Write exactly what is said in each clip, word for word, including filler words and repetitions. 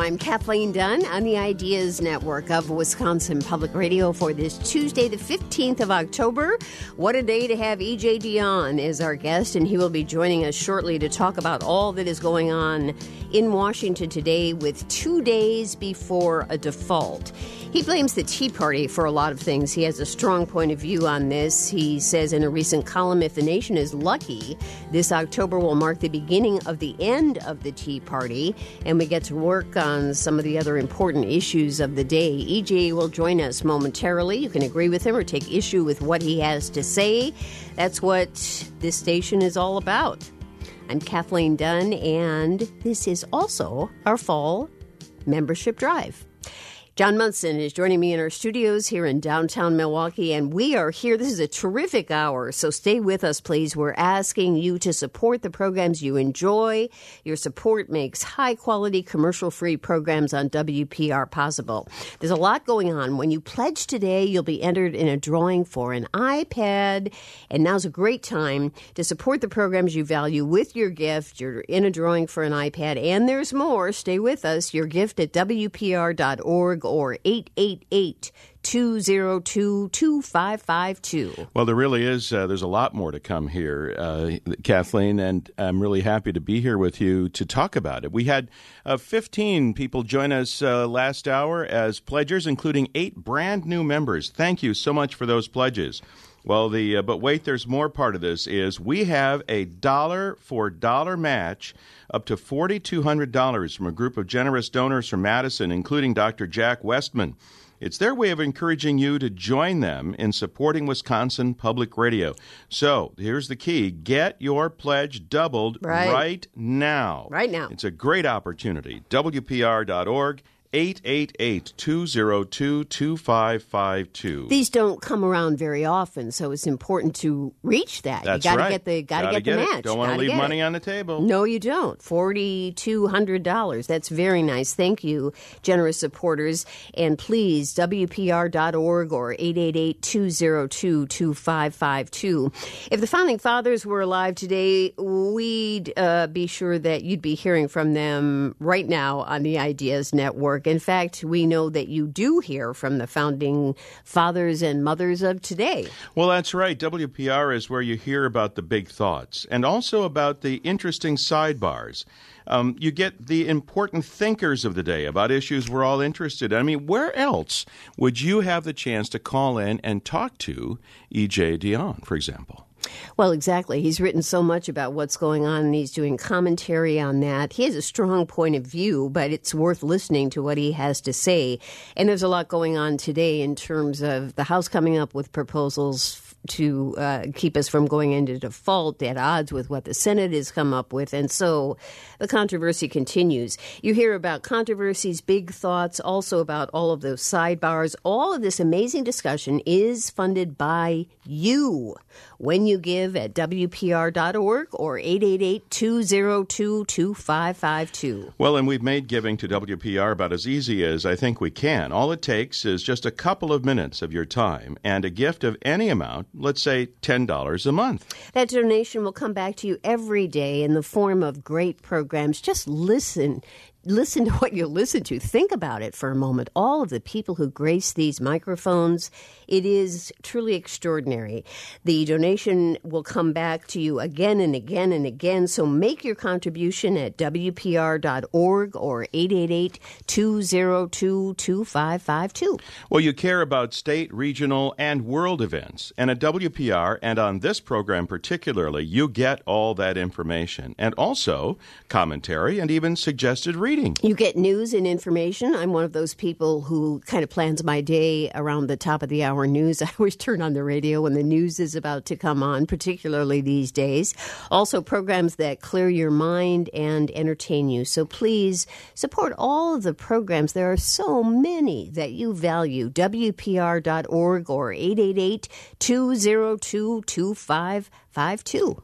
I'm Kathleen Dunn on the Ideas Network of Wisconsin Public Radio for this Tuesday, the fifteenth of October. What a day to have E J Dionne as our guest, and he will be joining us shortly to talk about all that is going on in Washington today with two days before a default. He blames the Tea Party for a lot of things. He has a strong point of view on this. He says in a recent column, if the nation is lucky, this October will mark the beginning of the end of the Tea Party, and we get to work on some of the other important issues of the day. E J will join us momentarily. You can agree with him or take issue with what he has to say. That's what this station is all about. I'm Kathleen Dunn, and this is also our fall membership drive. John Munson is joining me in our studios here in downtown Milwaukee, and we are here. This is a terrific hour, so stay with us, please. We're asking you to support the programs you enjoy. Your support makes high-quality, commercial-free programs on W P R possible. There's a lot going on. When you pledge today, you'll be entered in a drawing for an iPad, and now's a great time to support the programs you value with your gift. You're in a drawing for an iPad, and there's more. Stay with us. Your gift at W P R dot org. Or eight eight eight, two oh two, two five five two. Well, there really is. Uh, there's a lot more to come here, uh, Kathleen, and I'm really happy to be here with you to talk about it. We had uh, fifteen people join us uh, last hour as pledgers, including eight brand new members. Thank you so much for those pledges. Well, the uh, but wait, there's more part of this is we have a dollar for dollar match up to four thousand two hundred dollars from a group of generous donors from Madison, including Doctor Jack Westman. It's their way of encouraging you to join them in supporting Wisconsin Public Radio. So here's the key. Get your pledge doubled right, right now. Right now. It's a great opportunity. W P R dot org. eight eight eight, two oh two, two five five two. These don't come around very often, so it's important to reach that. That's you gotta right. Get the, gotta, gotta get, get the it. match. Don't want to leave money it. on the table. No, you don't. four thousand two hundred dollars. That's very nice. Thank you, generous supporters. And please, W P R dot org or eight eight eight, two oh two, two five five two. If the Founding Fathers were alive today, we'd uh, be sure that you'd be hearing from them right now on the Ideas Network. In fact, we know that you do hear from the Founding Fathers and Mothers of today. Well, that's right. W P R is where you hear about the big thoughts and also about the interesting sidebars. Um, you get the important thinkers of the day about issues we're all interested in. I mean, where else would you have the chance to call in and talk to E J Dionne, for example? Well, exactly. He's written so much about what's going on, and he's doing commentary on that. He has a strong point of view, but it's worth listening to what he has to say. And there's a lot going on today in terms of the House coming up with proposals to uh, keep us from going into default at odds with what the Senate has come up with. And so the controversy continues. You hear about controversies, big thoughts, also about all of those sidebars. All of this amazing discussion is funded by you when you give at W P R dot org or eight eight eight, two oh two, two five five two. Well, and we've made giving to W P R about as easy as I think we can. All it takes is just a couple of minutes of your time and a gift of any amount, let's say ten dollars a month. That donation will come back to you every day in the form of great programs. Just listen. Listen to what you listen to. Think about it for a moment. All of the people who grace these microphones, it is truly extraordinary. The donation will come back to you again and again and again. So make your contribution at W P R dot org or eight eight eight, two oh two, two five five two. Well, you care about state, regional, and world events. And at W P R, and on this program particularly, you get all that information. And also commentary and even suggested reading. You get news and information. I'm one of those people who kind of plans my day around the top of the hour news. I always turn on the radio when the news is about to come on, particularly these days. Also, programs that clear your mind and entertain you. So please support all of the programs. There are so many that you value. W P R dot org or eight eight eight, two oh two, two five five two.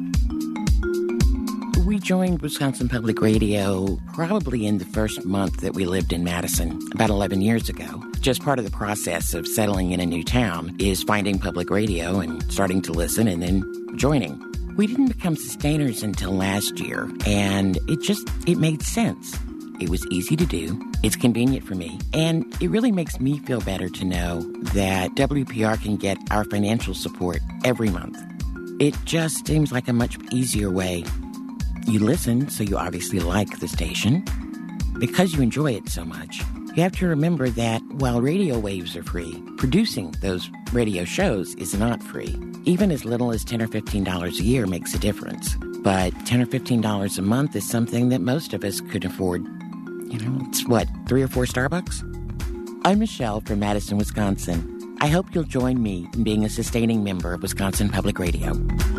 We joined Wisconsin Public Radio probably in the first month that we lived in Madison, about eleven years ago. Just part of the process of settling in a new town is finding public radio and starting to listen and then joining. We didn't become sustainers until last year, and it just, it made sense. It was easy to do. It's convenient for me. And it really makes me feel better to know that W P R can get our financial support every month. It just seems like a much easier way. You listen, so you obviously like the station. Because you enjoy it so much, you have to remember that while radio waves are free, producing those radio shows is not free. Even as little as ten dollars or fifteen dollars a year makes a difference. But ten dollars or fifteen dollars a month is something that most of us could afford. You know, it's what, three or four Starbucks? I'm Michelle from Madison, Wisconsin. I hope you'll join me in being a sustaining member of Wisconsin Public Radio.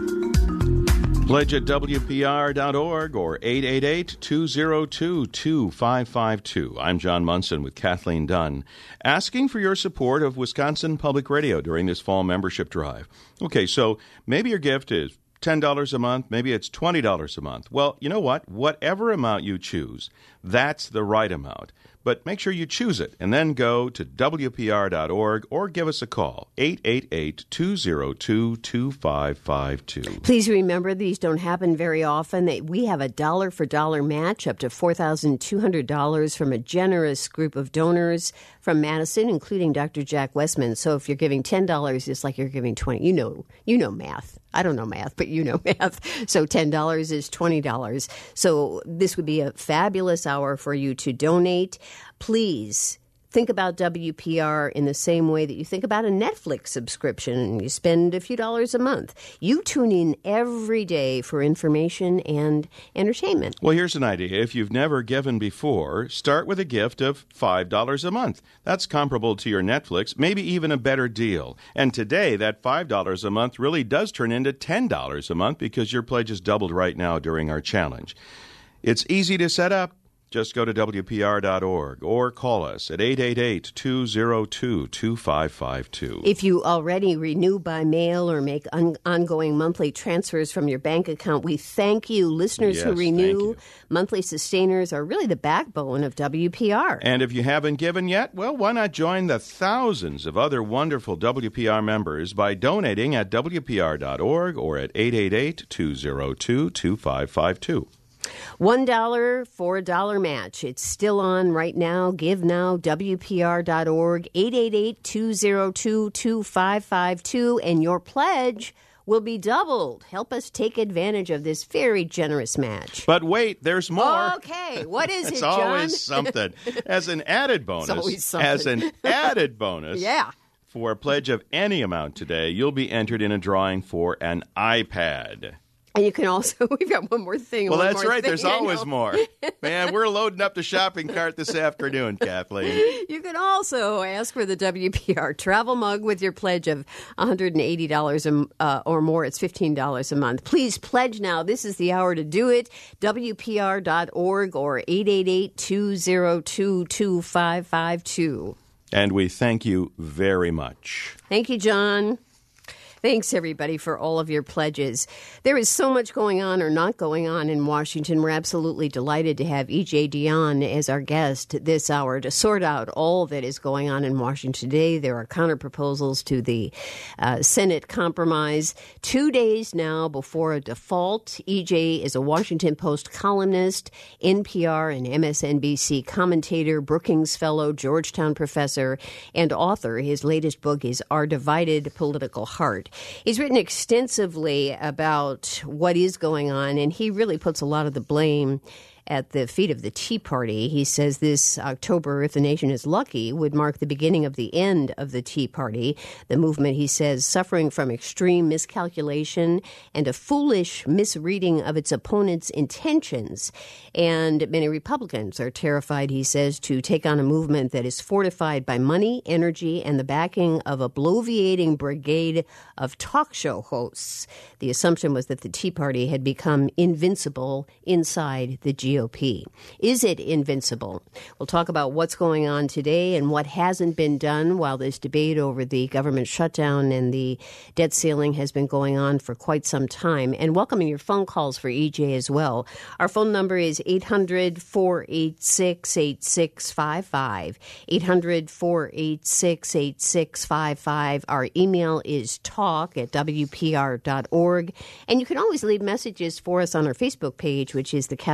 Pledge at W P R dot org or eight eight eight, two oh two, two five five two. I'm John Munson with Kathleen Dunn, asking for your support of Wisconsin Public Radio during this fall membership drive. Okay, so maybe your gift is ten dollars a month, maybe it's twenty dollars a month. Well, you know what? Whatever amount you choose, that's the right amount. But make sure you choose it, and then go to W P R dot org or give us a call, eight eight eight, two oh two, two five five two. Please remember, these don't happen very often. We have a dollar-for-dollar match up to four thousand two hundred dollars from a generous group of donors from Madison, including Doctor Jack Westman. So if you're giving ten dollars, it's like you're giving twenty dollars. You know, you know math. I don't know math, but you know math. So ten dollars is twenty dollars. So this would be a fabulous hour for you to donate. Please think about W P R in the same way that you think about a Netflix subscription and you spend a few dollars a month. You tune in every day for information and entertainment. Well, here's an idea. If you've never given before, start with a gift of five dollars a month. That's comparable to your Netflix, maybe even a better deal. And today, that five dollars a month really does turn into ten dollars a month because your pledge is doubled right now during our challenge. It's easy to set up. Just go to W P R dot org or call us at eight eight eight, two oh two, two five five two. If you already renew by mail or make un- ongoing monthly transfers from your bank account, we thank you. Listeners yes, who renew, monthly sustainers are really the backbone of W P R. And if you haven't given yet, well, why not join the thousands of other wonderful W P R members by donating at W P R dot org or at eight eight eight, two oh two, two five five two. One dollar for a dollar match. It's still on right now. Give now, W P R dot org, eight eight eight, two oh two, two five five two, and your pledge will be doubled. Help us take advantage of this very generous match. But wait, there's more. Okay, what is it's it, John? Always something. As an added bonus, it's always something. as an added bonus, yeah. For a pledge of any amount today, you'll be entered in a drawing for an iPad. And you can also, we've got one more thing. Well, one that's more right. Thing, There's always more. Man, we're loading up the shopping cart this afternoon, Kathleen. You can also ask for the W P R travel mug with your pledge of one hundred eighty dollars uh, or more. It's fifteen dollars a month. Please pledge now. This is the hour to do it. W P R dot org or eight eight eight, two oh two, two five five two. And we thank you very much. Thank you, John. Thanks, everybody, for all of your pledges. There is so much going on or not going on in Washington. We're absolutely delighted to have E J Dionne as our guest this hour to sort out all that is going on in Washington today. There are counterproposals to the uh, Senate compromise. Two days now before a default. E J is a Washington Post columnist, N P R and M S N B C commentator, Brookings Fellow, Georgetown professor, and author. His latest book is Our Divided Political Heart. He's written extensively about what is going on, and he really puts a lot of the blame at the feet of the Tea Party. He says this October, if the nation is lucky, would mark the beginning of the end of the Tea Party. The movement, he says, suffering from extreme miscalculation and a foolish misreading of its opponents' intentions. And many Republicans are terrified, he says, to take on a movement that is fortified by money, energy, and the backing of a bloviating brigade of talk show hosts. The assumption was that the Tea Party had become invincible inside the G O P. Is it invincible? We'll talk about what's going on today and what hasn't been done while this debate over the government shutdown and the debt ceiling has been going on for quite some time. And welcoming your phone calls for E J as well. Our phone number is eight hundred, four eight six, eight six five five. eight hundred, four eight six, eight six five five. Our email is talk at W P R dot org. And you can always leave messages for us on our Facebook page, which is the Kathleen Dunn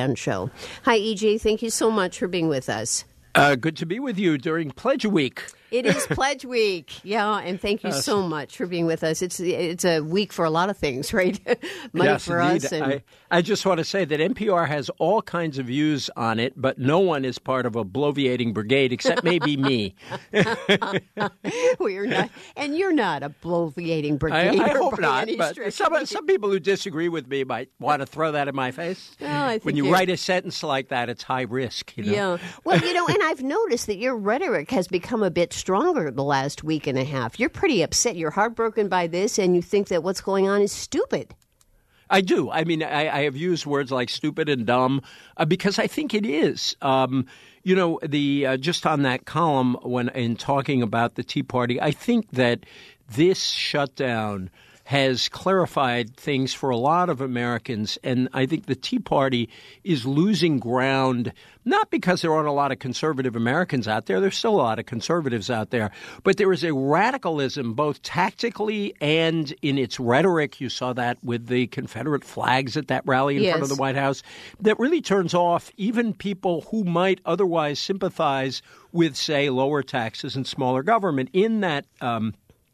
Shutdown Show. Hi, E J. Thank you so much for being with us. Uh, good to be with you during Pledge Week. It is Pledge Week, yeah, and thank you so much for being with us. It's it's a week for a lot of things, right? Money yes, for indeed. us. And... I, I just want to say that N P R has all kinds of views on it, but no one is part of a bloviating brigade except maybe me. We're not, and you're not a bloviating brigade. I, I hope not, but some, some people who disagree with me might want to throw that in my face. Oh, I think when you you're... write a sentence like that, it's high risk. You know? Yeah. Well, you know, and I've noticed that your rhetoric has become a bit stronger the last week and a half. You're pretty upset. You're heartbroken by this, and you think that what's going on is stupid. I do. I mean, I, I have used words like stupid and dumb uh, because I think it is. Um, you know, the uh, just on that column when in talking about the Tea Party, I think that this shutdown has clarified things for a lot of Americans. And I think the Tea Party is losing ground, not because there aren't a lot of conservative Americans out there. There's still a lot of conservatives out there. But there is a radicalism, both tactically and in its rhetoric. You saw that with the Confederate flags at that rally in yes. front of the White House. That really turns off even people who might otherwise sympathize with, say, lower taxes and smaller government. In that um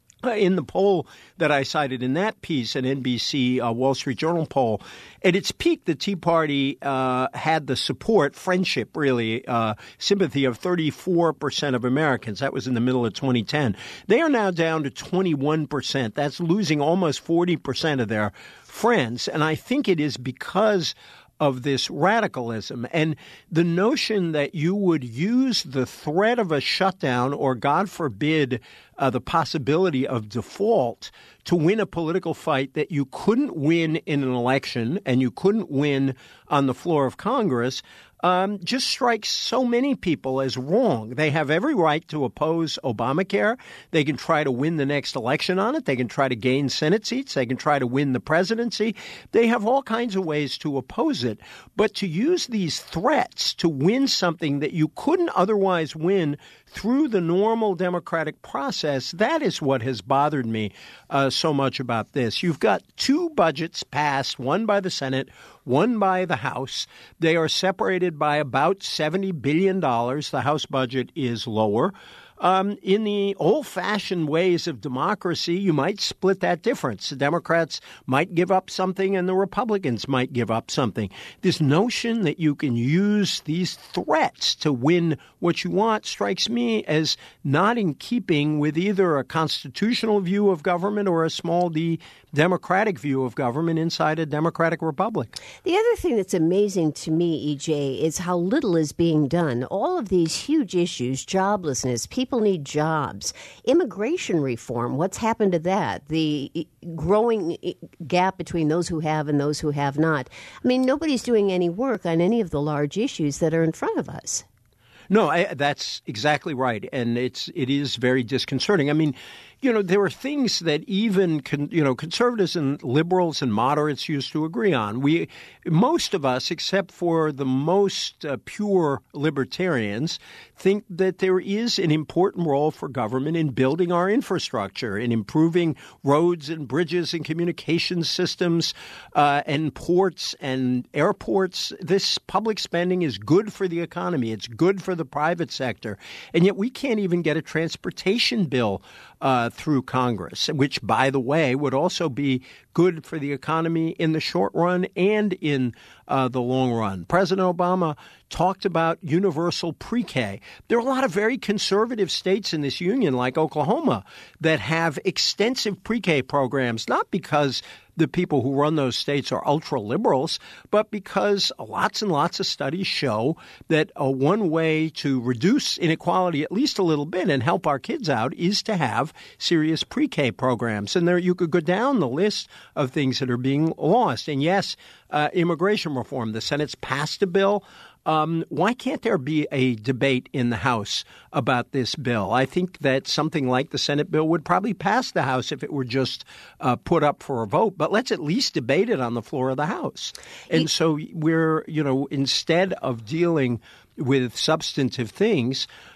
In the poll that I cited in that piece, an N B C uh, Wall Street Journal poll, at its peak, the Tea Party uh, had the support, friendship, really, uh, sympathy of thirty-four percent of Americans. That was in the middle of twenty ten. They are now down to twenty-one percent. That's losing almost forty percent of their friends. And I think it is because of this radicalism and the notion that you would use the threat of a shutdown or, God forbid, uh, the possibility of default to win a political fight that you couldn't win in an election and you couldn't win on the floor of Congress um, just strikes so many people as wrong. They have every right to oppose Obamacare. They can try to win the next election on it. They can try to gain Senate seats. They can try to win the presidency. They have all kinds of ways to oppose it. But to use these threats to win something that you couldn't otherwise win through the normal democratic process, that is what has bothered me uh, so much about this. You've got two budgets passed, one by the Senate, one by the House. They are separated by about seventy billion dollars. The House budget is lower. Um, in the old-fashioned ways of democracy, you might split that difference. The Democrats might give up something and the Republicans might give up something. This notion that you can use these threats to win what you want strikes me as not in keeping with either a constitutional view of government or a small d democratic view of government inside a democratic republic. The other thing that's amazing to me, E J, is how little is being done. All of these huge issues, joblessness, people need jobs, immigration reform, what's happened to that? The growing gap between those who have and those who have not. I mean, nobody's doing any work on any of the large issues that are in front of us. No, I, that's exactly right. And it's it is very disconcerting. I mean, you know, there are things that even, con, you know, conservatives and liberals and moderates used to agree on. We, most of us, except for the most uh, pure libertarians, think that there is an important role for government in building our infrastructure, in improving roads and bridges and communication systems uh, and ports and airports. This public spending is good for the economy. It's good for the private sector. And yet we can't even get a transportation bill uh, through Congress, which, by the way, would also be good for the economy in the short run and in uh, the long run. President Obama talked about universal pre-K. There are a lot of very conservative states in this union, like Oklahoma, that have extensive pre-K programs, not because the people who run those states are ultra-liberals, but because lots and lots of studies show that uh, one way to reduce inequality at least a little bit and help our kids out is to have serious pre-K programs. And there you could go down the list of things that are being lost. And yes, uh, immigration reform. The Senate's passed a bill. Um, why can't there be a debate in the House about this bill? I think that something like the Senate bill would probably pass the House if it were just uh, put up for a vote. But let's at least debate it on the floor of the House. And so we're, you know, instead of dealing with substantive things,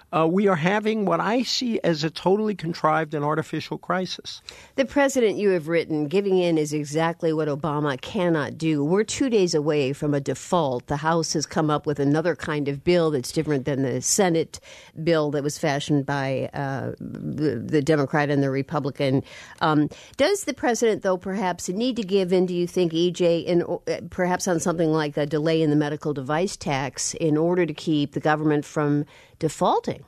uh, we are having what I see as a totally contrived and artificial crisis. The president, you have written, giving in is exactly what Obama cannot do. We're two days away from a default. The House has come up with another kind of bill that's different than the Senate bill that was fashioned by uh, the, the Democrat and the Republican. Um, does the president, though, perhaps need to give in, do you think, E J, in, perhaps on something like a delay in the medical device tax in order to keep the government from defaulting?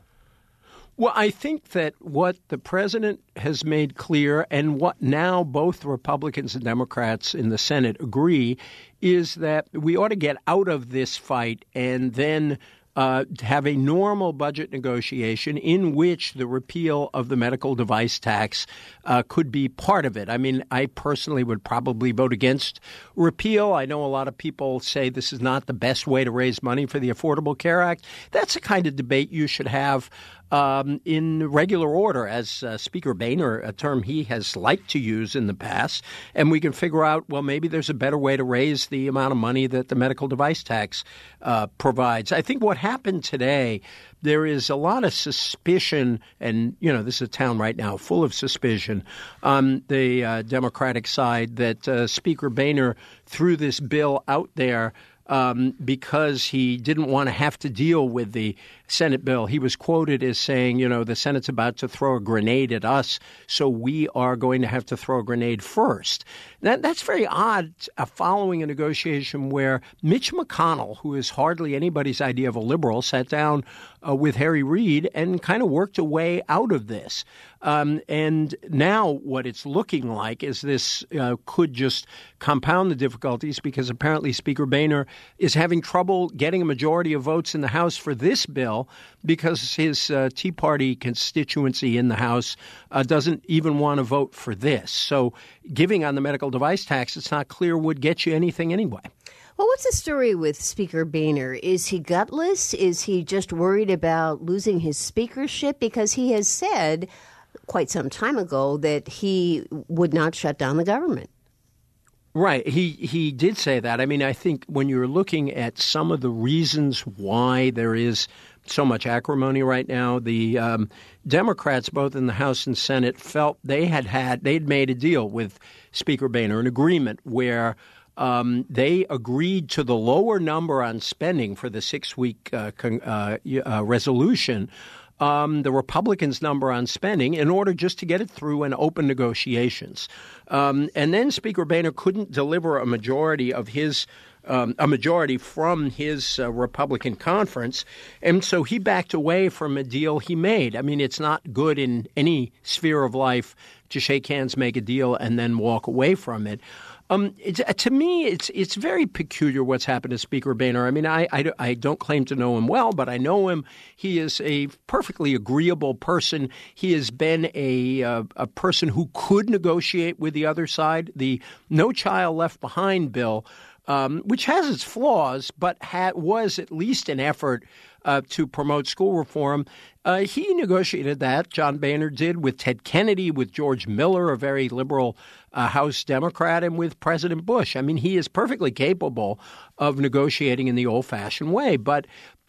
Well, I think that what the president has made clear and what now both Republicans and Democrats in the Senate agree is that we ought to get out of this fight and then Uh, have a normal budget negotiation in which the repeal of the medical device tax uh, could be part of it. I mean, I personally would probably vote against repeal. I know a lot of people say this is not the best way to raise money for the Affordable Care Act. That's the kind of debate you should have Um, in regular order, as uh, Speaker Boehner, a term he has liked to use in the past, and we can figure out, well, maybe there's a better way to raise the amount of money that the medical device tax uh, provides. I think what happened today, there is a lot of suspicion, and, you know, this is a town right now full of suspicion on the uh, Democratic side that uh, Speaker Boehner threw this bill out there Um, because he didn't want to have to deal with the Senate bill. He was quoted as saying, you know, the Senate's about to throw a grenade at us, so we are going to have to throw a grenade first. That, that's very odd uh, following a negotiation where Mitch McConnell, who is hardly anybody's idea of a liberal, sat down uh, with Harry Reid and kind of worked a way out of this. Um, and now what it's looking like is this uh, could just compound the difficulties because apparently Speaker Boehner is having trouble getting a majority of votes in the House for this bill because his uh, Tea Party constituency in the House uh, doesn't even want to vote for this. So giving on the medical device tax, it's not clear would get you anything anyway. Well, what's the story with Speaker Boehner? Is he gutless? Is he just worried about losing his speakership? Because he has said quite some time ago that he would not shut down the government. Right. He he did say that. I mean, I think when you're looking at some of the reasons why there is so much acrimony right now, the um, Democrats, both in the House and Senate, felt they had had they'd made a deal with Speaker Boehner, an agreement where Um, they agreed to the lower number on spending for the six-week uh, con- uh, uh, resolution, um, the Republicans' number on spending, in order just to get it through and open negotiations. Um, and then Speaker Boehner couldn't deliver a majority of his um, a majority from his uh, Republican conference, and so he backed away from a deal he made. I mean, it's not good in any sphere of life to shake hands, make a deal, and then walk away from it. Um, it's, to me, it's it's very peculiar what's happened to Speaker Boehner. I mean, I, I, I don't claim to know him well, but I know him. He is a perfectly agreeable person. He has been a uh, a person who could negotiate with the other side. The No Child Left Behind bill, um, which has its flaws, but had, was at least an effort uh, to promote school reform. Uh, he negotiated that, John Boehner did, with Ted Kennedy, with George Miller, a very liberal uh, House Democrat, and with President Bush. I mean, he is perfectly capable of negotiating in the old-fashioned way. But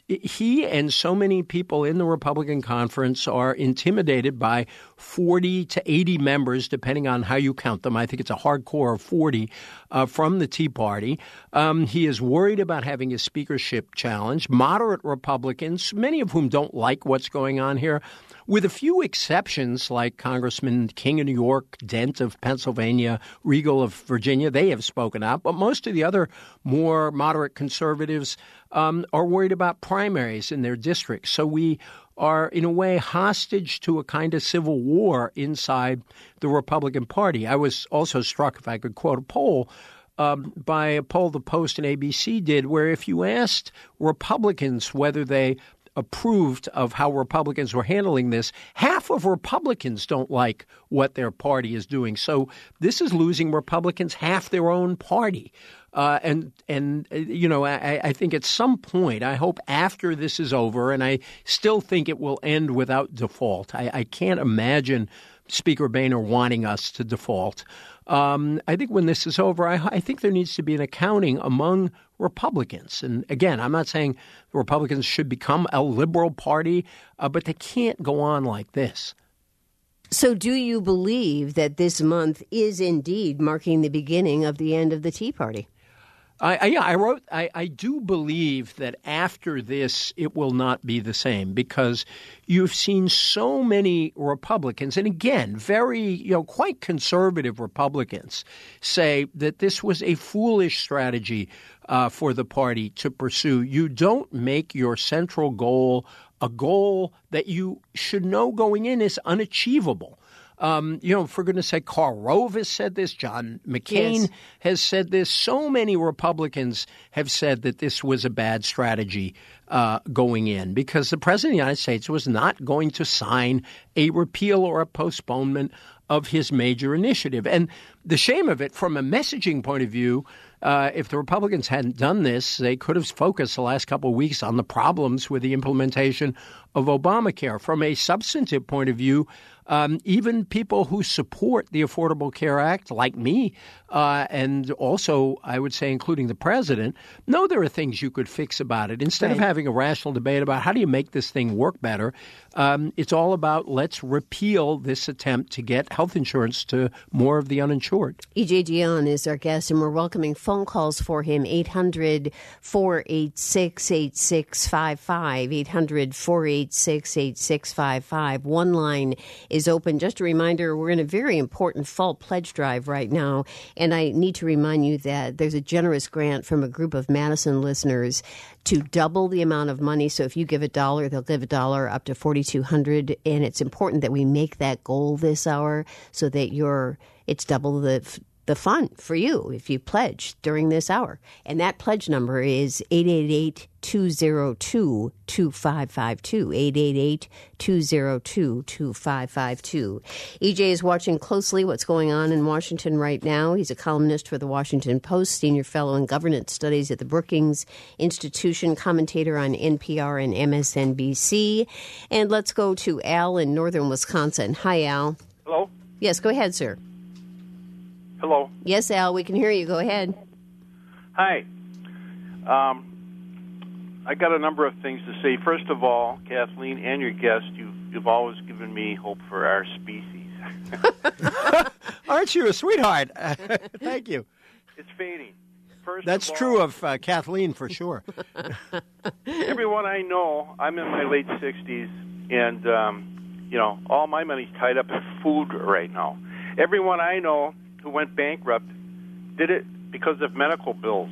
he and so many people in the Republican conference are intimidated by forty to eighty members, depending on how you count them. I think it's a hardcore of forty uh, from the Tea Party. Um, he is worried about having his speakership challenged. Moderate Republicans, many of whom don't like what's going on here, with a few exceptions like Congressman King of New York, Dent of Pennsylvania, Regal of Virginia, they have spoken out. But most of the other more moderate conservatives um, are worried about primaries in their districts. So we are, in a way, hostage to a kind of civil war inside the Republican Party. I was also struck, if I could quote a poll, um, by a poll the Post and A B C did, where if you asked Republicans whether they approved of how Republicans were handling this, half of Republicans don't like what their party is doing. So this is losing Republicans half their own party. Uh, and, and you know, I, I think at some point, I hope after this is over, and I still think it will end without default. I, I can't imagine Speaker Boehner wanting us to default. Um, I think when this is over, I, I think there needs to be an accounting among Republicans. And again, I'm not saying the Republicans should become a liberal party, uh, but they can't go on like this. So do you believe that this month is indeed marking the beginning of the end of the Tea Party? I, I, yeah, I wrote, I, I do believe that after this, it will not be the same because you've seen so many Republicans, and again, very, you know, quite conservative Republicans say that this was a foolish strategy uh, for the party to pursue. You don't make your central goal a goal that you should know going in is unachievable. Um, you know, for goodness sake, Karl Rove has said this. John McCain yes. has said this. So many Republicans have said that this was a bad strategy uh, going in because the President of the United States was not going to sign a repeal or a postponement of his major initiative. And the shame of it, from a messaging point of view, uh, if the Republicans hadn't done this, they could have focused the last couple of weeks on the problems with the implementation of Obamacare. From a substantive point of view, Um, even people who support the Affordable Care Act, like me, uh, and also, I would say, including the president, know there are things you could fix about it. Instead right. of having a rational debate about how do you make this thing work better, um, it's all about let's repeal this attempt to get health insurance to more of the uninsured. E J Dionne is our guest, and we're welcoming phone calls for him, eight hundred, four eight six, eight six five five, eight hundred, four eight six, eight six five five. One line is open. Just a reminder, we're in a very important fall pledge drive right now, and I need to remind you that there's a generous grant from a group of Madison listeners to double the amount of money. So if you give a dollar, they'll give a dollar up to forty-two hundred dollars, and it's important that we make that goal this hour so that you're it's double the the fun for you if you pledge during this hour. And that pledge number is eight eight eight, two oh two, two five five two, eight eight eight, two oh two, two five five two. E J is watching closely what's going on in Washington right now. He's a columnist for the Washington Post, senior fellow in governance studies at the Brookings Institution, commentator on N P R and M S N B C. And let's go to Al in northern Wisconsin. Hi, Al. Hello? Yes, go ahead, sir. Hello. Yes, Al, we can hear you. Go ahead. Hi. Um, I got a number of things to say. First of all, Kathleen and your guest, you've, you've always given me hope for our species. Aren't you a sweetheart? Thank you. It's fading. First That's of all, true of uh, Kathleen for sure. Everyone I know, I'm in my late sixties, and, um, you know, all my money's tied up in food right now. Everyone I know who went bankrupt did it because of medical bills.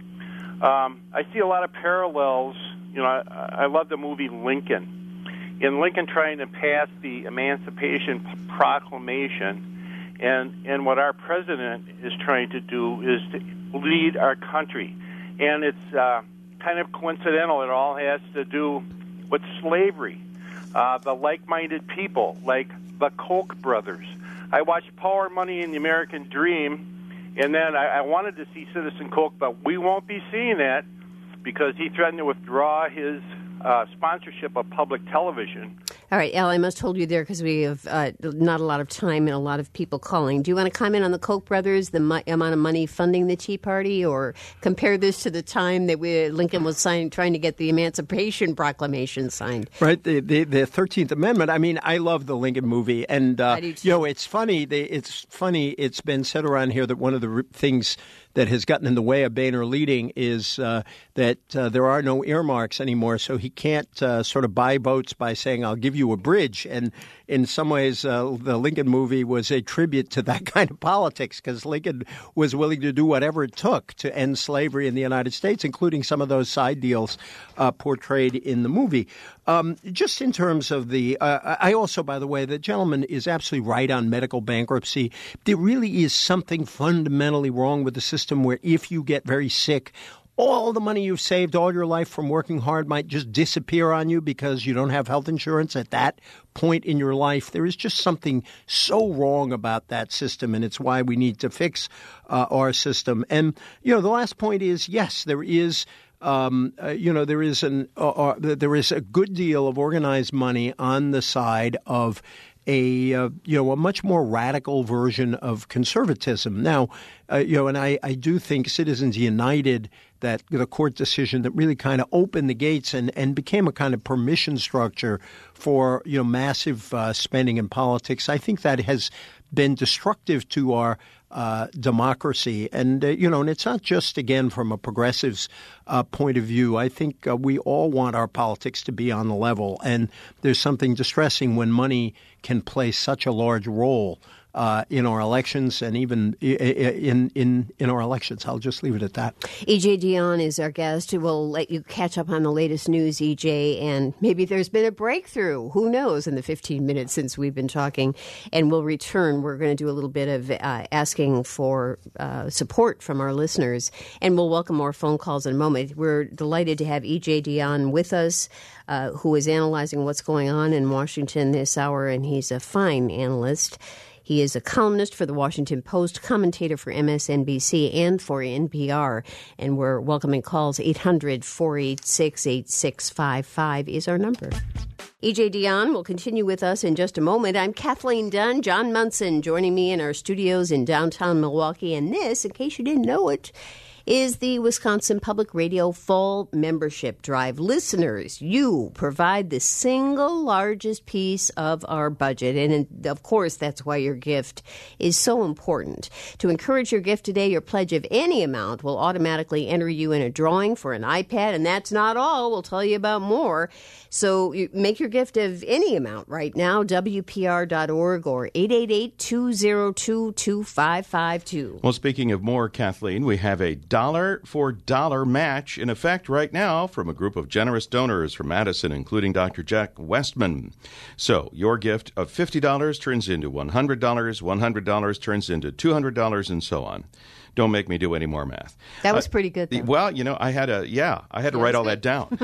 Um, I see a lot of parallels. You know, I, I love the movie Lincoln. In Lincoln trying to pass the Emancipation Proclamation, and, and what our president is trying to do is to lead our country. And it's uh, kind of coincidental. It all has to do with slavery, uh, the like-minded people, like the Koch brothers. I watched Power, Money, and the American Dream, and then I, I wanted to see Citizen Koch, but we won't be seeing that because he threatened to withdraw his uh, sponsorship of public television. All right, Al, I must hold you there because we have uh, not a lot of time and a lot of people calling. Do you want to comment on the Koch brothers, the mo- amount of money funding the Tea Party, or compare this to the time that we, Lincoln was signing, trying to get the Emancipation Proclamation signed? Right, the, the, the thirteenth Amendment. I mean, I love the Lincoln movie. And, uh, I do too. you know, it's funny. They, it's funny. It's been said around here that one of the re- things that has gotten in the way of Boehner leading is uh, that uh, there are no earmarks anymore, so he can't uh, sort of buy votes by saying, I'll give you a bridge. And in some ways, uh, the Lincoln movie was a tribute to that kind of politics because Lincoln was willing to do whatever it took to end slavery in the United States, including some of those side deals uh, portrayed in the movie. Um, just in terms of the uh, – I also, by the way, the gentleman is absolutely right on medical bankruptcy. There really is something fundamentally wrong with the system where if you get very sick, all the money you've saved all your life from working hard might just disappear on you because you don't have health insurance at that point in your life. There is just something so wrong about that system, and it's why we need to fix uh, our system. And, you know, the last point is, yes, there is – Um, uh, you know, there is an uh, uh, there is a good deal of organized money on the side of a uh, you know a much more radical version of conservatism. Now, uh, you know, and I, I do think Citizens United, that the court decision that really kind of opened the gates and, and became a kind of permission structure for, you know, massive uh, spending in politics, I think that has been destructive to our uh, democracy. And, uh, you know, and it's not just, again, from a progressive's uh, point of view. I think uh, we all want our politics to be on the level. And there's something distressing when money can play such a large role Uh, in our elections and even in, in in our elections. I'll just leave it at that. E J Dionne is our guest. We'll let you catch up on the latest news, E J, and maybe there's been a breakthrough. Who knows in the fifteen minutes since we've been talking. And we'll return. We're going to do a little bit of uh, asking for uh, support from our listeners, and we'll welcome more phone calls in a moment. We're delighted to have E J Dionne with us, uh, who is analyzing what's going on in Washington this hour, and he's a fine analyst. He is a columnist for the Washington Post, commentator for M S N B C and for N P R. And we're welcoming calls. eight hundred, four eight six, eight six five five is our number. E J Dionne will continue with us in just a moment. I'm Kathleen Dunn. John Munson joining me in our studios in downtown Milwaukee. And this, in case you didn't know it, is the Wisconsin Public Radio Fall Membership Drive. Listeners, you provide the single largest piece of our budget. And, of course, that's why your gift is so important. To encourage your gift today, your pledge of any amount will automatically enter you in a drawing for an iPad. And that's not all. We'll tell you about more. So you make your gift of any amount right now, W P R dot org or eight eight eight, two zero two, two five five two. Well, speaking of more, Kathleen, we have a dollar for dollar match in effect right now from a group of generous donors from Madison, including Doctor Jack Westman. So your gift of fifty dollars turns into one hundred dollars, one hundred dollars turns into two hundred dollars, and so on. Don't make me do any more math. That was uh, pretty good, though. Well, you know, I had a, yeah, I had to write all that down.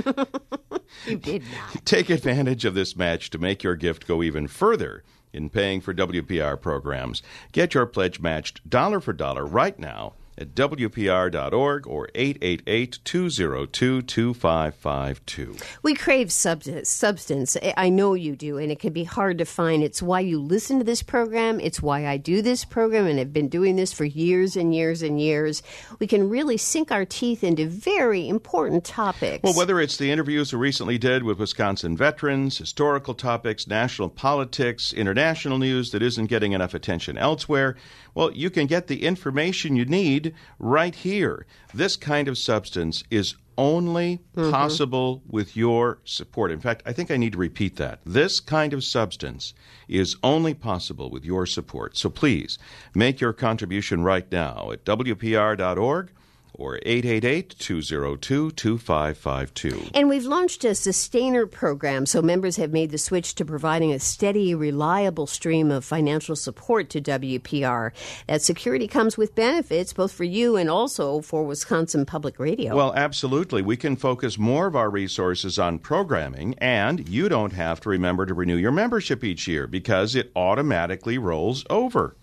You did not. Take advantage of this match to make your gift go even further in paying for W P R programs. Get your pledge matched dollar for dollar right now at W P R dot org or eight eight eight, two zero two, two five five two. We crave substance. substance. I know you do, and it can be hard to find. It's why you listen to this program. It's why I do this program, and have been doing this for years and years and years. We can really sink our teeth into very important topics. Well, whether it's the interviews we recently did with Wisconsin veterans, historical topics, national politics, international news that isn't getting enough attention elsewhere, well, you can get the information you need right here. This kind of substance is only mm-hmm. possible with your support. In fact, I think I need to repeat that. This kind of substance is only possible with your support. So please, make your contribution right now at W P R dot org or eight eight eight, two zero two, two five five two. And we've launched a sustainer program, so members have made the switch to providing a steady, reliable stream of financial support to W P R. That security comes with benefits, both for you and also for Wisconsin Public Radio. Well, absolutely. We can focus more of our resources on programming, and you don't have to remember to renew your membership each year because it automatically rolls over.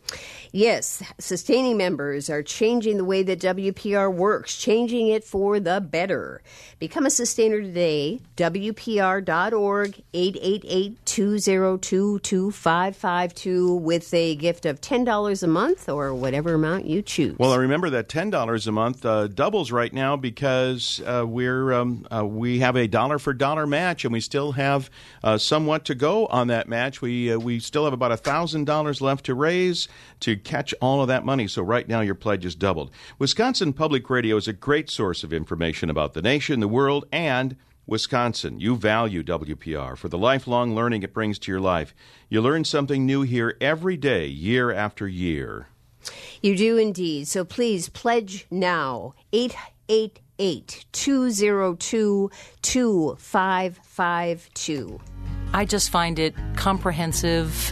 Yes, sustaining members are changing the way that W P R works, changing it for the better. Become a sustainer today, W P R dot org, eight eight eight, two zero two, two five five two, with a gift of ten dollars a month or whatever amount you choose. Well, I remember that ten dollars a month uh, doubles right now because uh, we're um, uh, we have a dollar-for-dollar match, and we still have uh, somewhat to go on that match. We, uh, we still have about one thousand dollars left to raise to catch all of that money. So right now your pledge is doubled. Wisconsin Public Radio is a great source of information about the nation, the world, and Wisconsin. You value W P R for the lifelong learning it brings to your life. You learn something new here every day, year after year. You do indeed. So please pledge now. eight eight eight, two zero two, two five five two. I just find it comprehensive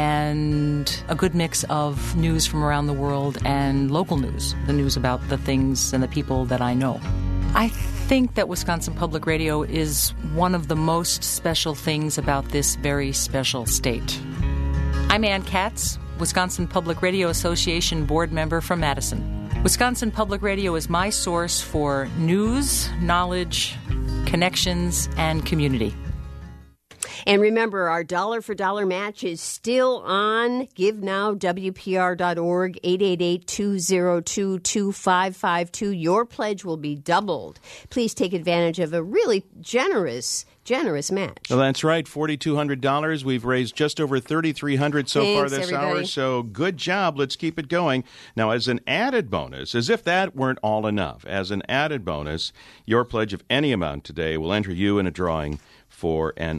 and a good mix of news from around the world and local news, the news about the things and the people that I know. I think that Wisconsin Public Radio is one of the most special things about this very special state. I'm Ann Katz, Wisconsin Public Radio Association board member from Madison. Wisconsin Public Radio is my source for news, knowledge, connections, and community. And remember, our dollar for dollar match is still on. Give now, W P R dot org, eight eight eight, two zero two, two five five two. Your pledge will be doubled. Please take advantage of a really generous Generous match. Well, that's right, four thousand two hundred dollars. We've raised just over three thousand three hundred dollars so Thanks, far this everybody. hour, so good job. Let's keep it going. Now, as an added bonus, as if that weren't all enough, as an added bonus, your pledge of any amount today will enter you in a drawing for an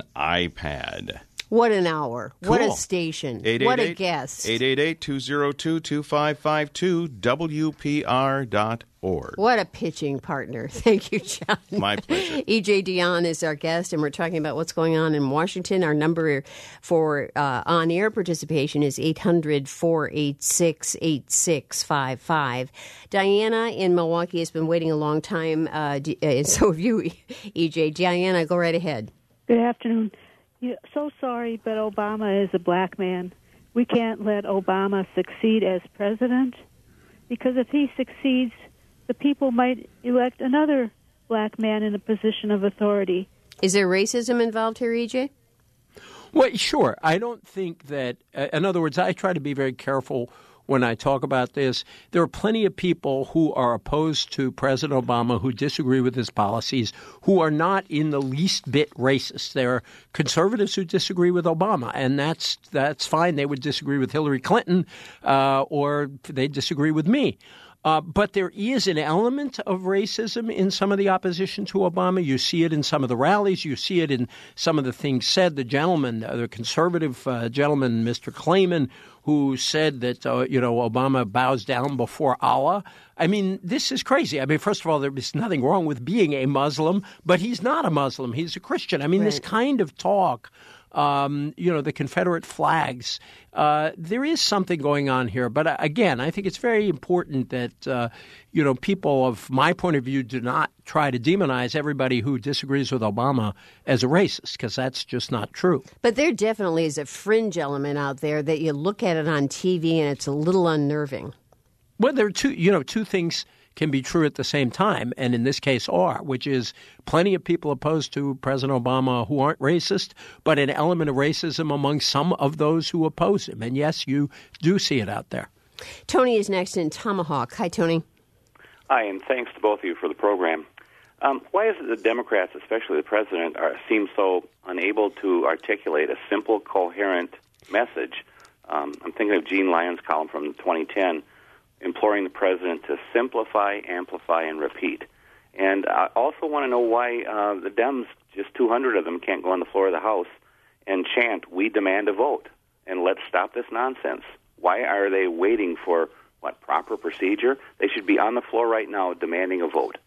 iPad. What an hour. What a Cool. station. eight eight eight, What a guest. eight eight eight, two zero two, two five five two, W P R dot org. What a pitching partner. Thank you, John. My pleasure. E J Dionne is our guest, and we're talking about what's going on in Washington. Our number for uh, on-air participation is eight hundred, four eight six, eight six five five. Diana in Milwaukee has been waiting a long time, uh, d- uh, and so have you, E J. Diana, go right ahead. Good afternoon. Yeah, so sorry, but Obama is a black man. We can't let Obama succeed as president, because if he succeeds, the people might elect another black man in a position of authority. Is there racism involved here, E J? Well, sure. I don't think that, uh, in other words, I try to be very careful when I talk about this. There are plenty of people who are opposed to President Obama, who disagree with his policies, who are not in the least bit racist. There are conservatives who disagree with Obama, and that's that's fine. They would disagree with Hillary Clinton, uh, or they disagree with me. Uh, but there is an element of racism in some of the opposition to Obama. You see it in some of the rallies. You see it in some of the things said. The gentleman, uh, the conservative uh, gentleman, Mister Clayman, who said that, uh, you know, Obama bows down before Allah. I mean, this is crazy. I mean, first of all, there is nothing wrong with being a Muslim, but he's not a Muslim. He's a Christian. I mean, Right. this kind of talk, um, you know, the Confederate flags, uh, there is something going on here. But uh, again, I think it's very important that, uh, you know, people of my point of view do not try to demonize everybody who disagrees with Obama as a racist, because that's just not true. But there definitely is a fringe element out there that you look at it on T V and it's a little unnerving. Well, there are two, you know, two things can be true at the same time, and in this case are, which is plenty of people opposed to President Obama who aren't racist, but an element of racism among some of those who oppose him. And yes, you do see it out there. Tony is next in Tomahawk. Hi, Tony. Hi, and thanks to both of you for the program. Um, why is it the Democrats, especially the president, are, seem so unable to articulate a simple, coherent message? Um, I'm thinking of Gene Lyon's column from twenty ten, imploring the president to simplify, amplify, and repeat. And I also want to know why uh, the Dems, just two hundred of them, can't go on the floor of the House and chant, "We demand a vote," and let's stop this nonsense. Why are they waiting for, what, proper procedure? They should be on the floor right now demanding a vote.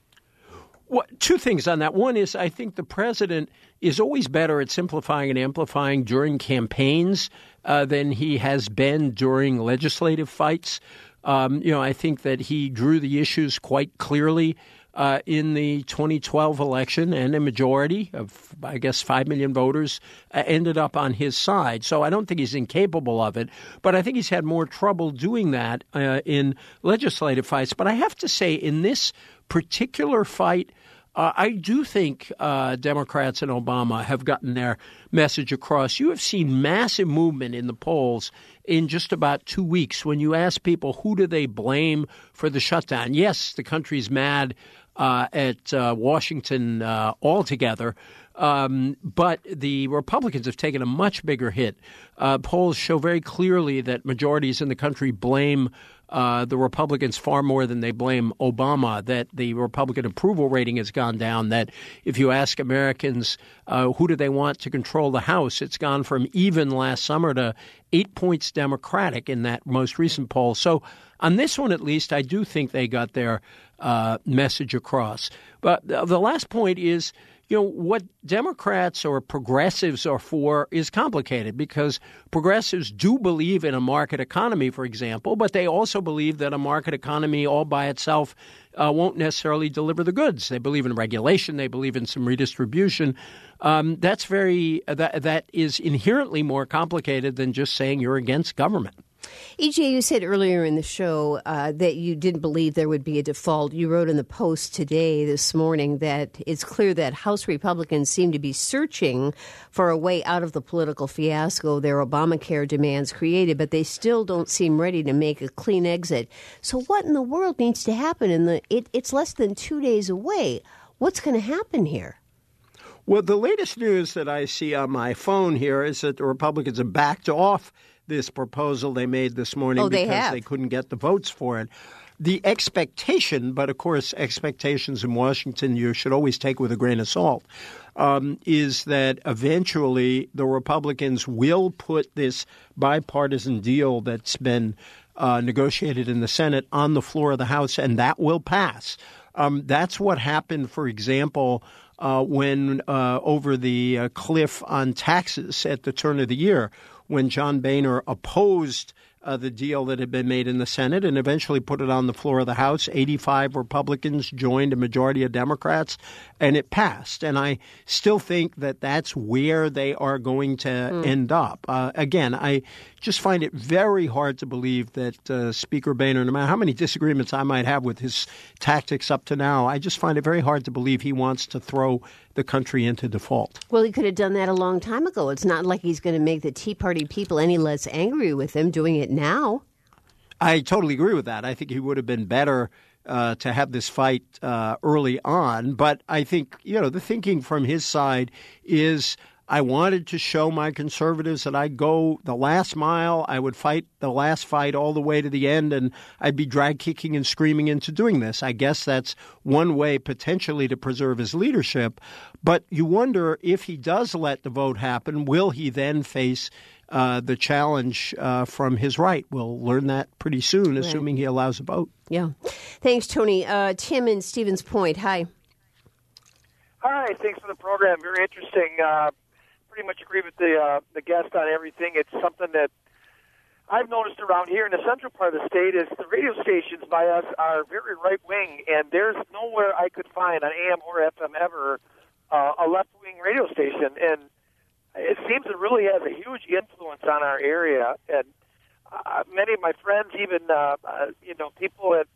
Well, two things on that. One is I think the president is always better at simplifying and amplifying during campaigns uh, than he has been during legislative fights. Um, you know, I think that he drew the issues quite clearly uh, in the twenty twelve election, and a majority of, I guess, five million voters uh, ended up on his side. So I don't think he's incapable of it, but I think he's had more trouble doing that uh, in legislative fights. But I have to say, in this particular fight, Uh, I do think uh, Democrats and Obama have gotten their message across. You have seen massive movement in the polls in just about two weeks when you ask people who do they blame for the shutdown. Yes, the country's mad uh, at uh, Washington uh, altogether, um, but the Republicans have taken a much bigger hit. Uh, polls show very clearly that majorities in the country blame Uh, the Republicans far more than they blame Obama, that the Republican approval rating has gone down, that if you ask Americans uh, who do they want to control the House, it's gone from even last summer to eight points Democratic in that most recent poll. So on this one, at least, I do think they got their uh, message across. But the last point is, you know, what Democrats or progressives are for is complicated, because progressives do believe in a market economy, for example, but they also believe that a market economy all by itself uh, won't necessarily deliver the goods. They believe in regulation. They believe in some redistribution. Um, that's very that that is inherently more complicated than just saying you're against government. E J, you said earlier in the show uh, that you didn't believe there would be a default. You wrote in the Post today, this morning, that it's clear that House Republicans seem to be searching for a way out of the political fiasco their Obamacare demands created, but they still don't seem ready to make a clean exit. So what in the world needs to happen? In the it, it's less than two days away. What's going to happen here? Well, the latest news that I see on my phone here is that the Republicans have backed off this proposal they made this morning oh, they because have. they couldn't get the votes for it. The expectation, but of course expectations in Washington you should always take with a grain of salt, um, is that eventually the Republicans will put this bipartisan deal that's been uh, negotiated in the Senate on the floor of the House, and that will pass. Um, that's what happened, for example, uh, when uh, over the uh, cliff on taxes at the turn of the year, when John Boehner opposed uh, the deal that had been made in the Senate and eventually put it on the floor of the House. eighty-five Republicans joined a majority of Democrats, and it passed. And I still think that that's where they are going to mm. end up. Uh, again, I just find it very hard to believe that uh, Speaker Boehner, no matter how many disagreements I might have with his tactics up to now, I just find it very hard to believe he wants to throw the country into default. Well, he could have done that a long time ago. It's not like he's going to make the Tea Party people any less angry with him doing it now. I totally agree with that. I think he would have been better uh, to have this fight uh, early on. But I think, you know, the thinking from his side is I wanted to show my conservatives that I'd go the last mile. I would fight the last fight all the way to the end, and I'd be drag kicking and screaming into doing this. I guess that's one way potentially to preserve his leadership. But you wonder if he does let the vote happen, will he then face uh, the challenge uh, from his right? We'll learn that pretty soon, right, assuming he allows a vote. Yeah. Thanks, Tony. Uh, Tim in Stevens Point. Hi. Hi. Thanks for the program. Very interesting. Uh, pretty much agree with the uh, the guest on everything. It's something that I've noticed around here in the central part of the state is the radio stations by us are very right-wing, and there's nowhere I could find on A M or F M ever uh, a left-wing radio station. And it seems it really has a huge influence on our area. And uh, many of my friends, even uh, uh, you know, people that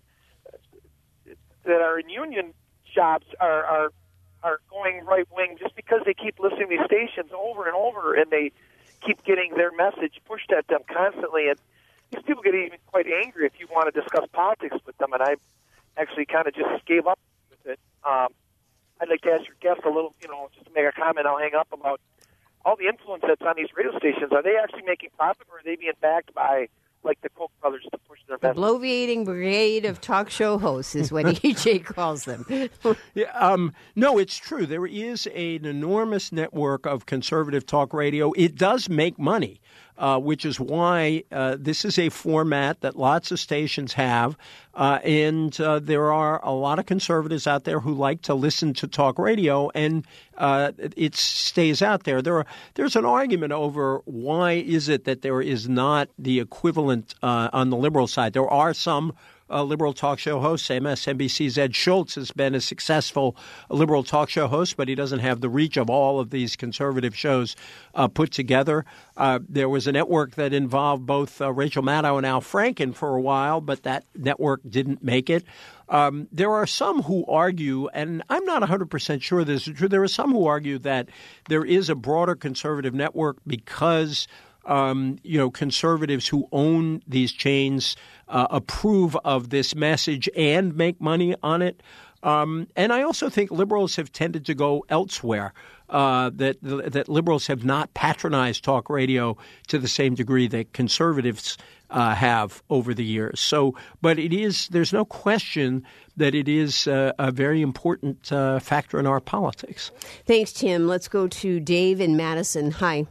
that are in union jobs are are are going right-wing just because they keep listening to these stations over and over, and they keep getting their message pushed at them constantly. And these people get even quite angry if you want to discuss politics with them, and I actually kind of just gave up with it. Um, I'd like to ask your guest a little, you know, just to make a comment, I'll hang up, about all the influence that's on these radio stations. Are they actually making profit, or are they being backed by, like, the Koch brothers to push their the message? The bloviating brigade of talk show hosts is what E J calls them. yeah, um, no, it's true. There is a, an enormous network of conservative talk radio. It does make money, uh, which is why uh, this is a format that lots of stations have. Uh, and uh, there are a lot of conservatives out there who like to listen to talk radio, and uh, it stays out there. There are, there's an argument over why is it that there is not the equivalent uh, on the liberal side. There are some uh, liberal talk show hosts. M S N B C's Ed Schultz has been a successful liberal talk show host, but he doesn't have the reach of all of these conservative shows uh, put together. Uh, there was a network that involved both uh, Rachel Maddow and Al Franken for a while, but that network didn't make it. Um, there are some who argue, and I'm not one hundred percent sure this is true, there are some who argue that there is a broader conservative network because Um, you know, conservatives who own these chains uh, approve of this message and make money on it. Um, and I also think liberals have tended to go elsewhere, uh, that that liberals have not patronized talk radio to the same degree that conservatives uh, have over the years. So, but it is, there's no question that it is uh, a very important uh, factor in our politics. Thanks, Tim. Let's go to Dave in Madison. Hi.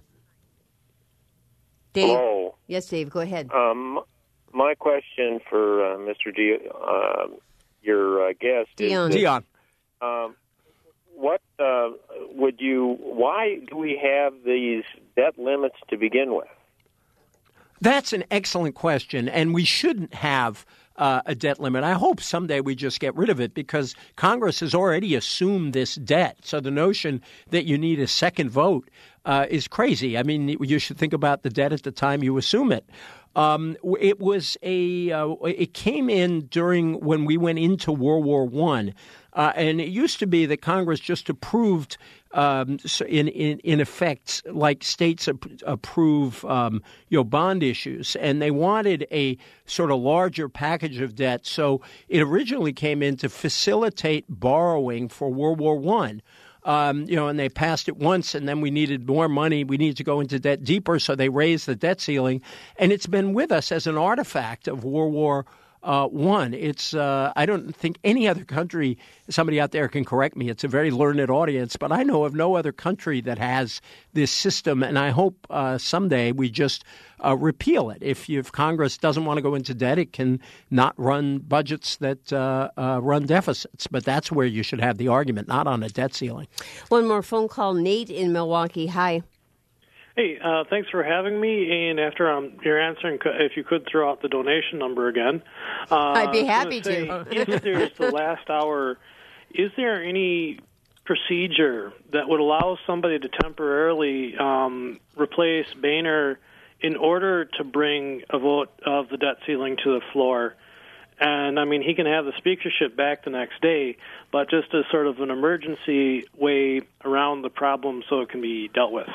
Dave? Hello. Yes, Dave, go ahead. Um, my question for uh, Mister D, uh, your uh, guest Dion. is... Dion. Um, what uh, would you... Why do we have these debt limits to begin with? That's an excellent question, and we shouldn't have uh, a debt limit. I hope someday we just get rid of it because Congress has already assumed this debt. So the notion that you need a second vote uh, is crazy. I mean, you should think about the debt at the time you assume it. Um, it was a uh, it came in during when we went into World War One, uh, and it used to be that Congress just approved, um, in, in in effect, like states approve um, you know bond issues, and they wanted a sort of larger package of debt. So it originally came in to facilitate borrowing for World War One. Um, you know, and they passed it once, and then we needed more money. We needed to go into debt deeper, so they raised the debt ceiling. And it's been with us as an artifact of World War uh, One. It's uh, I don't think any other country, somebody out there can correct me, it's a very learned audience, but I know of no other country that has this system, and I hope uh, someday we just uh, repeal it. If, if Congress doesn't want to go into debt, it can not run budgets that uh, uh, run deficits. But that's where you should have the argument, not on a debt ceiling. One more phone call. Nate in Milwaukee. Hi. Hey, uh, thanks for having me. And after um, you're answering, if you could throw out the donation number again. Uh, I'd be happy say, to. If there's the last hour, is there any procedure that would allow somebody to temporarily um, replace Boehner in order to bring a vote of the debt ceiling to the floor? And, I mean, he can have the speakership back the next day, but just as sort of an emergency way around the problem so it can be dealt with.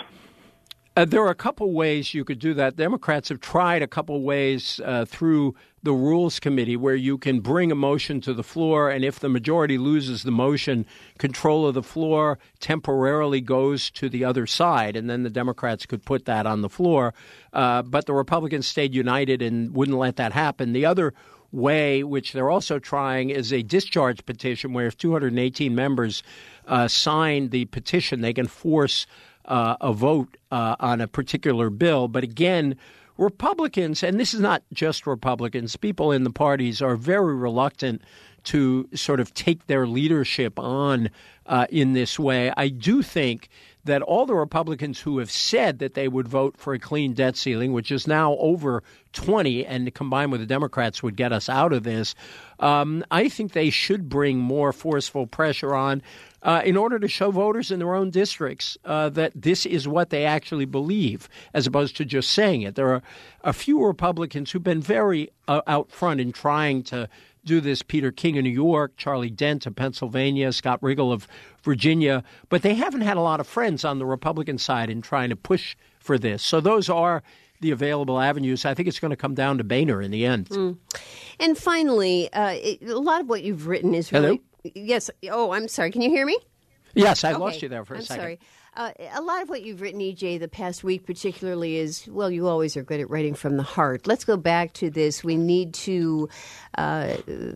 Uh, there are a couple ways you could do that. Democrats have tried a couple ways uh, through the Rules Committee where you can bring a motion to the floor, and if the majority loses the motion, control of the floor temporarily goes to the other side, and then the Democrats could put that on the floor. Uh, but the Republicans stayed united and wouldn't let that happen. The other way, which they're also trying, is a discharge petition where if two hundred eighteen members uh, sign the petition, they can force Uh, a vote uh, on a particular bill. But again, Republicans, and this is not just Republicans, people in the parties are very reluctant to sort of take their leadership on uh, in this way. I do think that all the Republicans who have said that they would vote for a clean debt ceiling, which is now over twenty, and combined with the Democrats would get us out of this, um, I think they should bring more forceful pressure on uh, in order to show voters in their own districts uh, that this is what they actually believe, as opposed to just saying it. There are a few Republicans who've been very uh, out front in trying to do this. Peter King of New York, Charlie Dent of Pennsylvania, Scott Riggle of Virginia, but they haven't had a lot of friends on the Republican side in trying to push for this. So those are the available avenues. I think it's going to come down to Boehner in the end. Mm. And finally, uh, it, a lot of what you've written is really... Hello? Yes. Oh, I'm sorry. Can you hear me? Yes, I okay. lost you there for a I'm second. Sorry. Uh, a lot of what you've written, E J, the past week particularly is, well, you always are good at writing from the heart. Let's go back to this. We need to uh,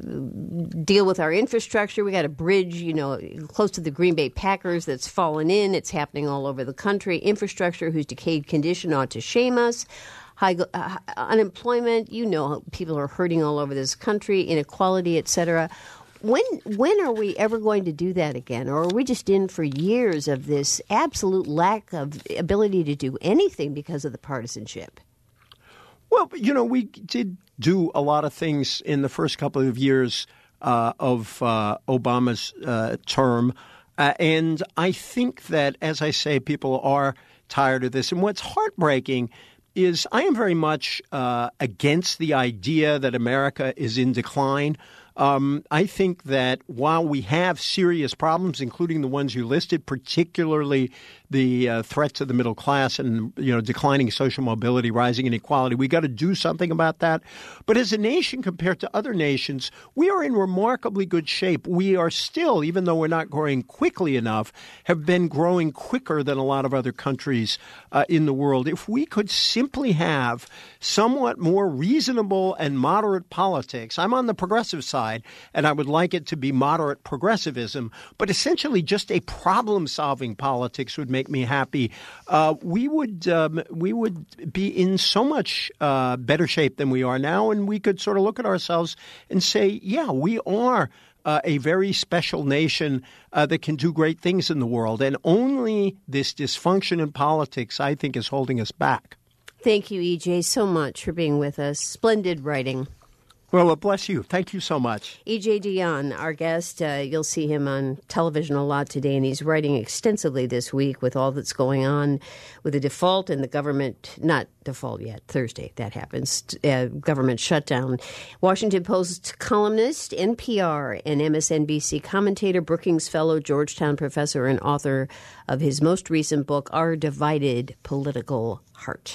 deal with our infrastructure. We got a bridge, you know, close to the Green Bay Packers that's fallen in. It's happening all over the country. Infrastructure whose decayed condition ought to shame us. High uh, unemployment, you know, people are hurting all over this country, inequality, et cetera. When when are we ever going to do that again? Or are we just in for years of this absolute lack of ability to do anything because of the partisanship? Well, you know, we did do a lot of things in the first couple of years uh, of uh, Obama's uh, term. Uh, and I think that, as I say, people are tired of this. And what's heartbreaking is I am very much uh, against the idea that America is in decline. Um, I think that while we have serious problems, including the ones you listed, particularly the uh, threat to the middle class and, you know, declining social mobility, rising inequality, we got to do something about that. But as a nation compared to other nations, we are in remarkably good shape. We are still, even though we're not growing quickly enough, have been growing quicker than a lot of other countries uh, in the world. If we could simply have somewhat more reasonable and moderate politics, I'm on the progressive side, and I would like it to be moderate progressivism, but essentially just a problem-solving politics would make me happy. Uh, we would um, we would be in so much uh, better shape than we are now, and we could sort of look at ourselves and say, yeah, we are uh, a very special nation uh, that can do great things in the world, and only this dysfunction in politics, I think, is holding us back. Thank you, E J, so much for being with us. Splendid writing. Well, bless you. Thank you so much. E J. Dionne, our guest, uh, you'll see him on television a lot today, and he's writing extensively this week with all that's going on with the default and the government, not default yet, Thursday, that happens, uh, government shutdown. Washington Post columnist, N P R and M S N B C commentator, Brookings Fellow, Georgetown professor, and author of his most recent book, Our Divided Political Heart.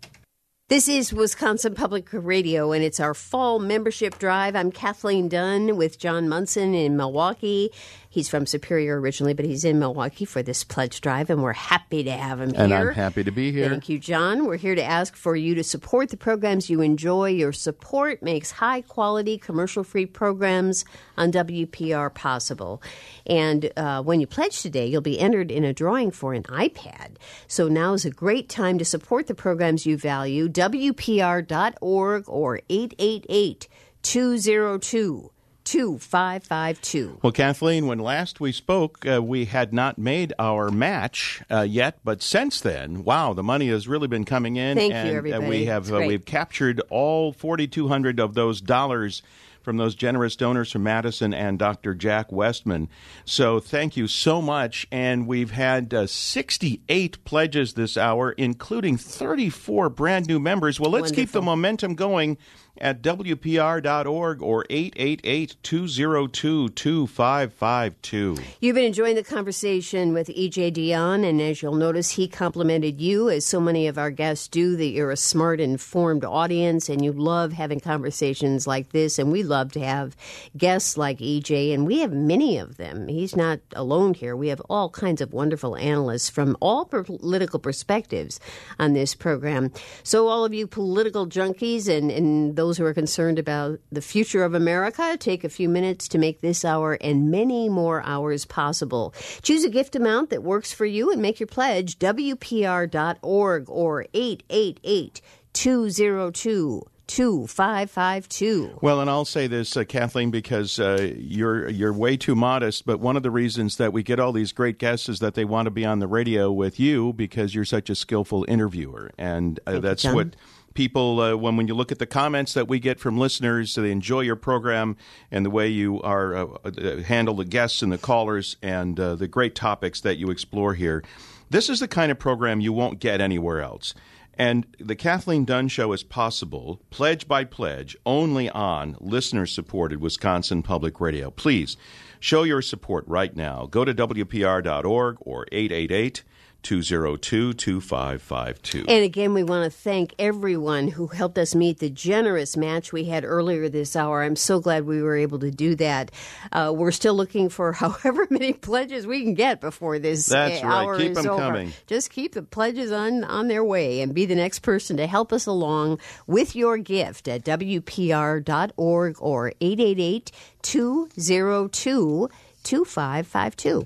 This is Wisconsin Public Radio, and it's our fall membership drive. I'm Kathleen Dunn with John Munson in Milwaukee. He's from Superior originally, but he's in Milwaukee for this pledge drive, and we're happy to have him here. And I'm happy to be here. Thank you, John. We're here to ask for you to support the programs you enjoy. Your support makes high-quality, commercial-free programs on W P R possible. And uh, when you pledge today, you'll be entered in a drawing for an iPad. So now is a great time to support the programs you value. W P R dot org or eight eight eight, two oh two, two five five two. Well, Kathleen, when last we spoke, uh, we had not made our match uh, yet, but since then, wow, the money has really been coming in. Thank and, you, everybody. Uh, we have uh, we've captured all forty-two hundred of those dollars from those generous donors from Madison and Doctor Jack Westman. So thank you so much. And we've had uh, sixty-eight pledges this hour, including thirty-four brand new members. Well, let's Wonderful. keep the momentum going at W P R dot org or eight eight eight, two oh two, two five five two. You've been enjoying the conversation with E J. Dionne, and as you'll notice, he complimented you, as so many of our guests do, that you're a smart, informed audience, and you love having conversations like this, and we love to have guests like E J, and we have many of them. He's not alone here. We have all kinds of wonderful analysts from all political perspectives on this program. So all of you political junkies and, and those who are concerned about the future of America, take a few minutes to make this hour and many more hours possible. Choose a gift amount that works for you and make your pledge. W P R dot org or eight eight eight, two oh two, two five five two. Well, and I'll say this, uh, Kathleen, because uh, you're you're way too modest, but one of the reasons that we get all these great guests is that they want to be on the radio with you because you're such a skillful interviewer. And uh, that's you, what people, uh, when, when you look at the comments that we get from listeners, they enjoy your program and the way you are uh, uh, handle the guests and the callers and uh, the great topics that you explore here. This is the kind of program you won't get anywhere else. And the Kathleen Dunn Show is possible, pledge by pledge, only on listener-supported Wisconsin Public Radio. Please show your support right now. Go to W P R dot org or eight eight eight, two oh two, two five five two. And again, we want to thank everyone who helped us meet the generous match we had earlier this hour. I'm so glad we were able to do that. Uh, we're still looking for however many pledges we can get before this That's uh, right. hour Keep is them over. coming. Just keep the pledges on, on their way and be the next person to help us along with your gift at W P R dot org or eight eight eight, two oh two, two five five two.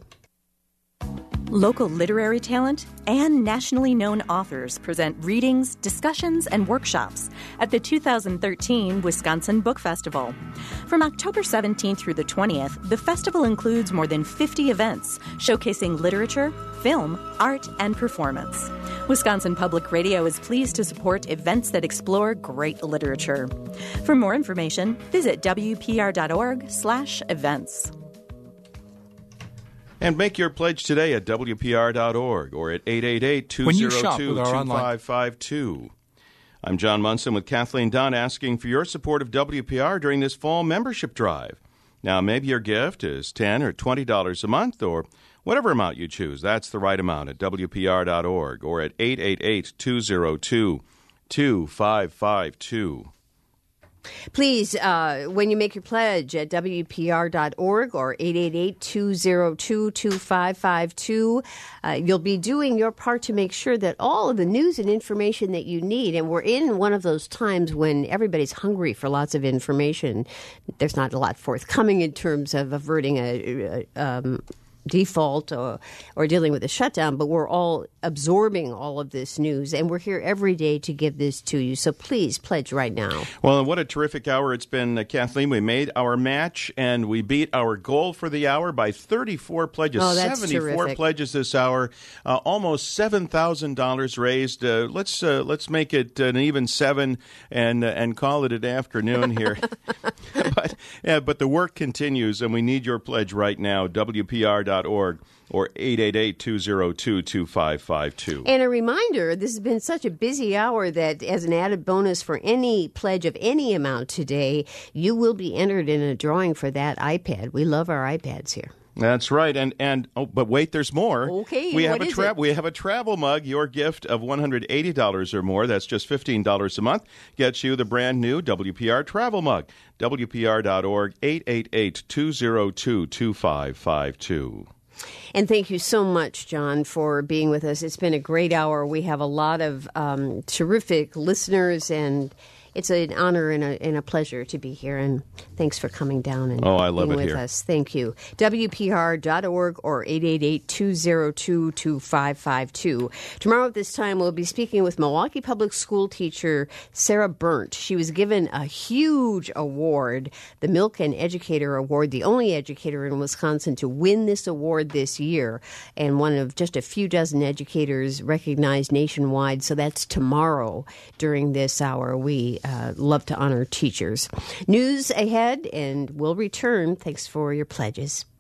Local literary talent and nationally known authors present readings, discussions, and workshops at the two thousand thirteen Wisconsin Book Festival. From October seventeenth through the twentieth, the festival includes more than fifty events showcasing literature, film, art, and performance. Wisconsin Public Radio is pleased to support events that explore great literature. For more information, visit W P R dot org slash events. And make your pledge today at W P R dot org or at eight eight eight, two oh two, two five five two. I'm John Munson with Kathleen Dunn asking for your support of W P R during this fall membership drive. Now, maybe your gift is ten dollars or twenty dollars a month or whatever amount you choose. That's the right amount at W P R dot org or at eight eight eight, two oh two, two five five two. Please, uh, when you make your pledge at W P R dot org or eight eight eight, two oh two, two five five two, uh, you'll be doing your part to make sure that all of the news and information that you need, and we're in one of those times when everybody's hungry for lots of information. There's not a lot forthcoming in terms of averting a, a um, default or, or dealing with a shutdown, but we're all absorbing all of this news, and we're here every day to give this to you. So please pledge right now. Well, and what a terrific hour it's been, uh, Kathleen. We made our match, and we beat our goal for the hour by thirty-four pledges. Oh, that's seventy-four terrific. pledges this hour, uh, almost seven thousand dollars raised. Uh, let's uh, let's make it an even seven and uh, and call it an afternoon here. but yeah, but the work continues, and we need your pledge right now. W P R dot org or eight eight eight, two zero two, two five five two. And a reminder, this has been such a busy hour that as an added bonus for any pledge of any amount today, you will be entered in a drawing for that iPad. We love our iPads here. That's right, and and oh, but wait, there's more. Okay, we have what a is tra- it? we have a travel mug. Your gift of one hundred eighty dollars or more. That's just fifteen dollars a month. Gets you the brand new W P R travel mug. W P R dot org, eight eight eight, two zero two, two five five two. And thank you so much, John, for being with us. It's been a great hour. We have a lot of um, terrific listeners, and it's an honor and a, and a pleasure to be here. And thanks for coming down and oh, I love being it with here. us. Thank you. W P R dot org or eight eight eight, two zero two, two five five two. Tomorrow at this time, we'll be speaking with Milwaukee Public School teacher Sarah Burnt. She was given a huge award, the Milk and Educator Award, the only educator in Wisconsin to win this award this year, and one of just a few dozen educators recognized nationwide. So that's tomorrow during this hour. We uh, love to honor teachers. News ahead, and we'll return. Thanks for your pledges.